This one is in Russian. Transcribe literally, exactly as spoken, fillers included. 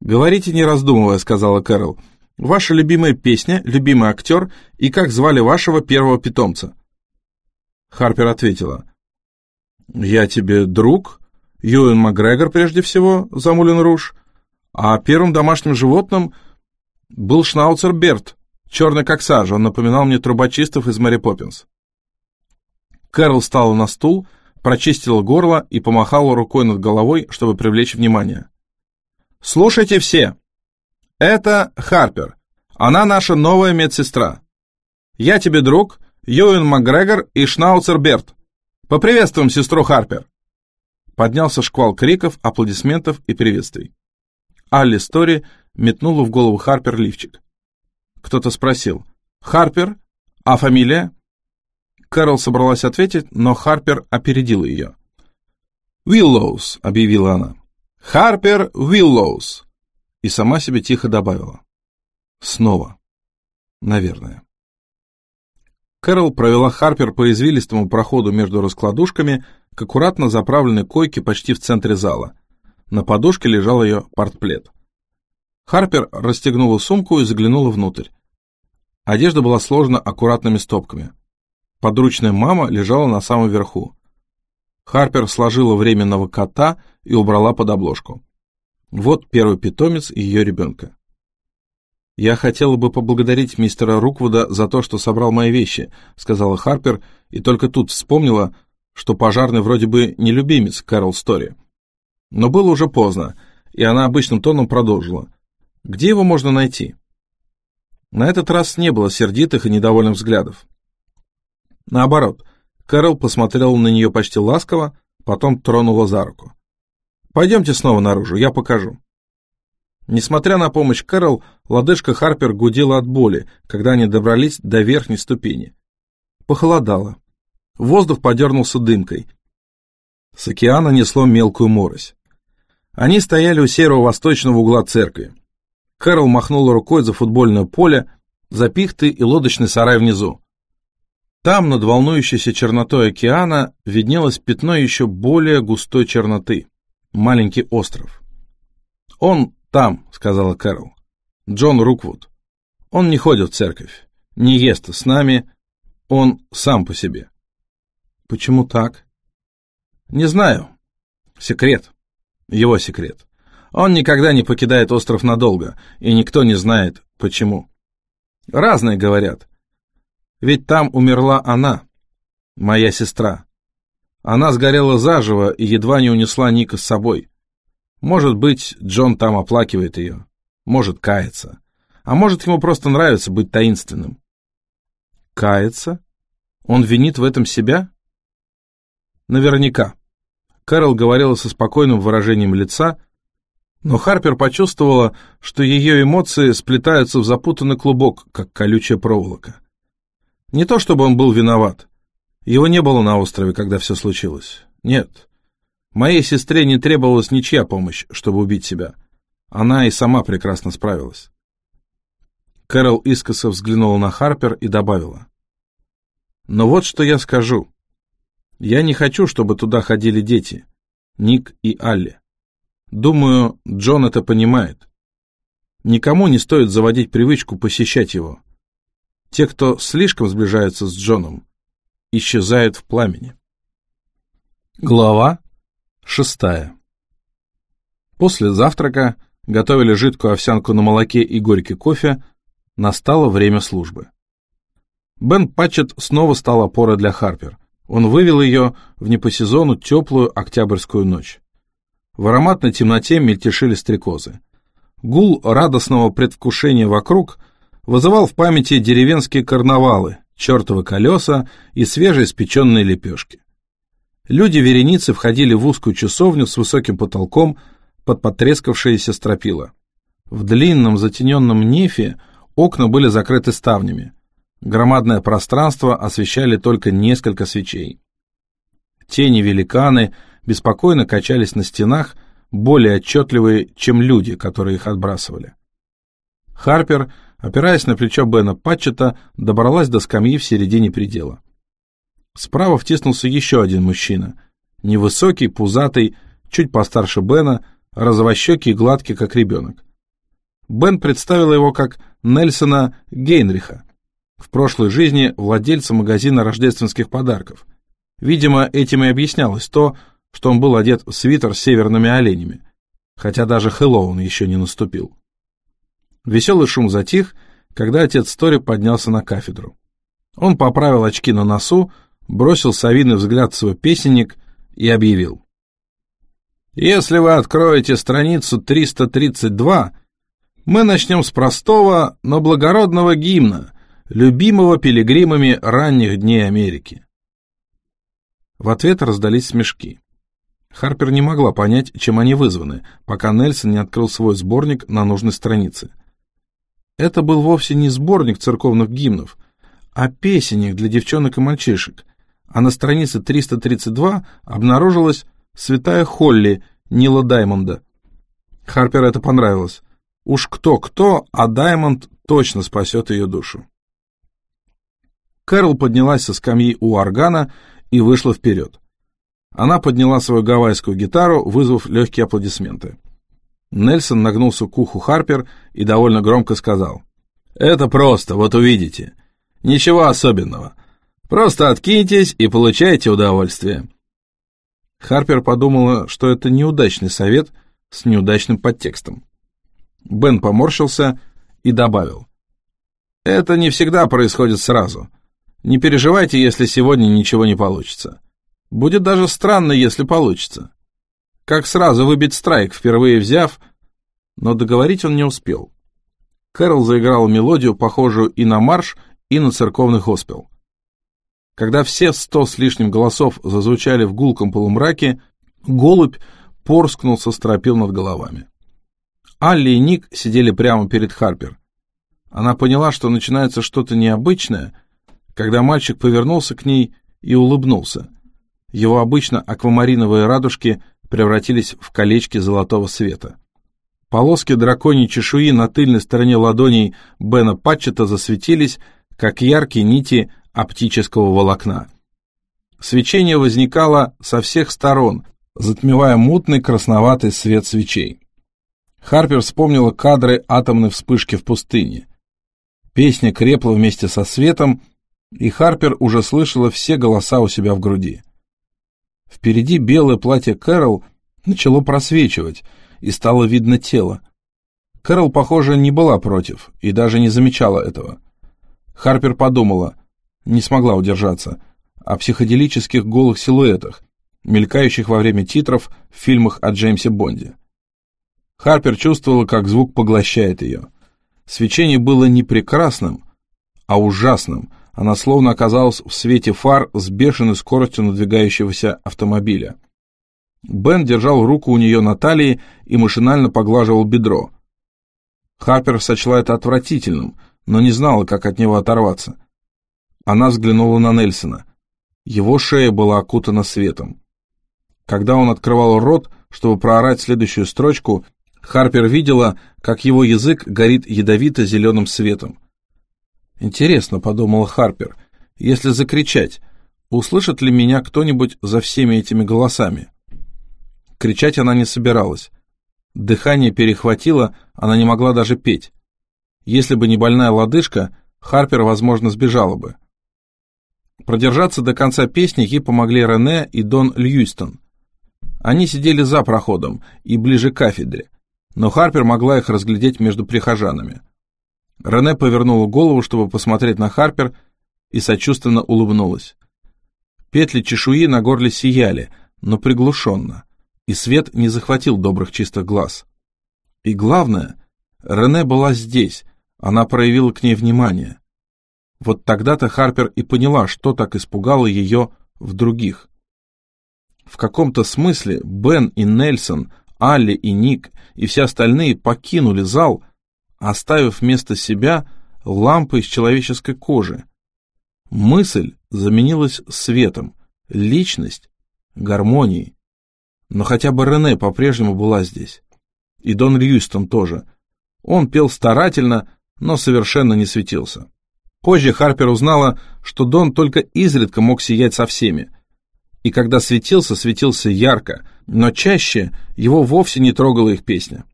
«Говорите, не раздумывая», — сказала Кэрол. «Ваша любимая песня, любимый актер и как звали вашего первого питомца?» Харпер ответила. «Я тебе друг, Юэн Макгрегор прежде всего, за Мулен Руж, а первым домашним животным был шнауцер Берт, черный как сажа, он напоминал мне трубочистов из Мэри Поппинс». Кэрол встала на стул, прочистила горло и помахала рукой над головой, чтобы привлечь внимание. «Слушайте все! Это Харпер. Она наша новая медсестра. Я тебе друг, Юэн Макгрегор и шнауцер Берт. Поприветствуем сестру Харпер!» Поднялся шквал криков, аплодисментов и приветствий. Алли Стори метнула в голову Харпер лифчик. Кто-то спросил: «Харпер? А фамилия?» Кэрол собралась ответить, но Харпер опередила ее. «Уиллоус», — объявила она. «Харпер Уиллоус». И сама себе тихо добавила. «Снова. Наверное». Кэрол провела Харпер по извилистому проходу между раскладушками к аккуратно заправленной койке почти в центре зала. На подушке лежал ее портплед. Харпер расстегнула сумку и заглянула внутрь. Одежда была сложена аккуратными стопками. Подручная мама лежала на самом верху. Харпер сложила временного кота и убрала под обложку. Вот первый питомец ее ребенка. «Я хотела бы поблагодарить мистера Руквуда за то, что собрал мои вещи», — сказала Харпер, и только тут вспомнила, что пожарный вроде бы не любимец Кэрол Стори. Но было уже поздно, и она обычным тоном продолжила. «Где его можно найти?» На этот раз не было сердитых и недовольных взглядов. Наоборот, Кэрол посмотрела на нее почти ласково, потом тронула за руку. «Пойдемте снова наружу, я покажу». Несмотря на помощь Кэрол, лодыжка Харпер гудела от боли, когда они добрались до верхней ступени. Похолодало. Воздух подернулся дымкой. С океана несло мелкую морось. Они стояли у серого восточного угла церкви. Кэрол махнула рукой за футбольное поле, за пихты и лодочный сарай внизу. Там, над волнующейся чернотой океана, виднелось пятно еще более густой черноты. Маленький остров. «Он там», — сказала Кэрол. «Джон Руквуд. Он не ходит в церковь, не ест с нами, он сам по себе». «Почему так?» «Не знаю. Секрет. Его секрет. Он никогда не покидает остров надолго, и никто не знает, почему. Разные говорят. Ведь там умерла она, моя сестра. Она сгорела заживо и едва не унесла Ника с собой. Может быть, Джон там оплакивает ее, может, кается, а может, ему просто нравится быть таинственным». «Кается? Он винит в этом себя?» «Наверняка». Кэрол говорила со спокойным выражением лица, но Харпер почувствовала, что ее эмоции сплетаются в запутанный клубок, как колючая проволока. Не то чтобы он был виноват. Его не было на острове, когда все случилось. Нет. Моей сестре не требовалась ничья помощь, чтобы убить себя. Она и сама прекрасно справилась. Кэрол искоса взглянула на Харпер и добавила. «Но вот что я скажу. Я не хочу, чтобы туда ходили дети, Ник и Алли. Думаю, Джон это понимает. Никому не стоит заводить привычку посещать его. Те, кто слишком сближаются с Джоном, исчезают в пламени». Глава шестая. После завтрака готовили жидкую овсянку на молоке и горький кофе. Настало время службы. Бен Патчетт снова стал опорой для Харпер. Он вывел ее в не по сезону теплую октябрьскую ночь. В ароматной темноте мельтешили стрекозы. Гул радостного предвкушения вокруг вызывал в памяти деревенские карнавалы, чертовы колеса и свежеиспеченные лепешки. Люди вереницы входили в узкую часовню с высоким потолком под потрескавшиеся стропила. В длинном затененном нефе окна были закрыты ставнями. Громадное пространство освещали только несколько свечей. Тени-великаны беспокойно качались на стенах, более отчетливые, чем люди, которые их отбрасывали. Харпер, опираясь на плечо Бена Патчетта, добралась до скамьи в середине предела. Справа втиснулся еще один мужчина. Невысокий, пузатый, чуть постарше Бена, розовощекий и гладкий, как ребенок. Бен представил его как Нельсона Гейнриха, в прошлой жизни владельца магазина рождественских подарков. Видимо, этим и объяснялось то, что он был одет в свитер с северными оленями, хотя даже Хэллоуин еще не наступил. Веселый шум затих, когда отец Стори поднялся на кафедру. Он поправил очки на носу, бросил совиный взгляд в свой песенник и объявил: «Если вы откроете страницу триста тридцать два, мы начнем с простого, но благородного гимна, любимого пилигримами ранних дней Америки». В ответ раздались смешки. Харпер не могла понять, чем они вызваны, пока Нельсон не открыл свой сборник на нужной странице. Это был вовсе не сборник церковных гимнов, а песенник для девчонок и мальчишек, а на странице триста тридцать два обнаружилась «Святая Холли» Нила Даймонда. Харпер это понравилось. Уж кто-кто, а Даймонд точно спасет ее душу. Кэрол поднялась со скамьи у органа и вышла вперед. Она подняла свою гавайскую гитару, вызвав легкие аплодисменты. Нельсон нагнулся к уху Харпер и довольно громко сказал: «Это просто, вот увидите. Ничего особенного. Просто откиньтесь и получайте удовольствие». Харпер подумала, что это неудачный совет с неудачным подтекстом. Бен поморщился и добавил: «Это не всегда происходит сразу. Не переживайте, если сегодня ничего не получится. Будет даже странно, если получится. Как сразу выбить страйк, впервые взяв...» Но договорить он не успел. Кэрол заиграла мелодию, похожую и на марш, и на церковный госпел. Когда все сто с лишним голосов зазвучали в гулком полумраке, голубь порскнул со стропил над головами. Алли и Ник сидели прямо перед Харпер. Она поняла, что начинается что-то необычное, когда мальчик повернулся к ней и улыбнулся. Его обычно аквамариновые радужки превратились в колечки золотого света. Полоски драконьей чешуи на тыльной стороне ладоней Бена Патчета засветились, как яркие нити оптического волокна. Свечение возникало со всех сторон, затмевая мутный красноватый свет свечей. Харпер вспомнила кадры атомной вспышки в пустыне. Песня крепла вместе со светом, и Харпер уже слышала все голоса у себя в груди. Впереди белое платье Кэрол начало просвечивать, и стало видно тело. Кэрол, похоже, не была против и даже не замечала этого. Харпер подумала, не смогла удержаться, о психоделических голых силуэтах, мелькающих во время титров в фильмах о Джеймсе Бонде. Харпер чувствовала, как звук поглощает ее. Свечение было не прекрасным, а ужасным. Она словно оказалась в свете фар с бешеной скоростью надвигающегося автомобиля. Бен держал руку у нее на талии и машинально поглаживал бедро. Харпер сочла это отвратительным, но не знала, как от него оторваться. Она взглянула на Нельсона. Его шея была окутана светом. Когда он открывал рот, чтобы проорать следующую строчку, Харпер видела, как его язык горит ядовито-зеленым светом. «Интересно», — подумала Харпер, — «если закричать, услышит ли меня кто-нибудь за всеми этими голосами?» Кричать она не собиралась. Дыхание перехватило, она не могла даже петь. Если бы не больная лодыжка, Харпер, возможно, сбежала бы. Продержаться до конца песни ей помогли Рене и Дон Льюистон. Они сидели за проходом и ближе к кафедре, но Харпер могла их разглядеть между прихожанами. Рене повернула голову, чтобы посмотреть на Харпер, и сочувственно улыбнулась. Петли чешуи на горле сияли, но приглушенно, и свет не захватил добрых чистых глаз. И главное, Рене была здесь, она проявила к ней внимание. Вот тогда-то Харпер и поняла, что так испугало ее в других. В каком-то смысле Бен и Нельсон, Алли и Ник и все остальные покинули зал, оставив вместо себя лампы из человеческой кожи. Мысль заменилась светом, личность — гармонией. Но хотя бы Рене по-прежнему была здесь. И Дон Льюистон тоже. Он пел старательно, но совершенно не светился. Позже Харпер узнала, что Дон только изредка мог сиять со всеми. И когда светился, светился ярко, но чаще его вовсе не трогала их песня.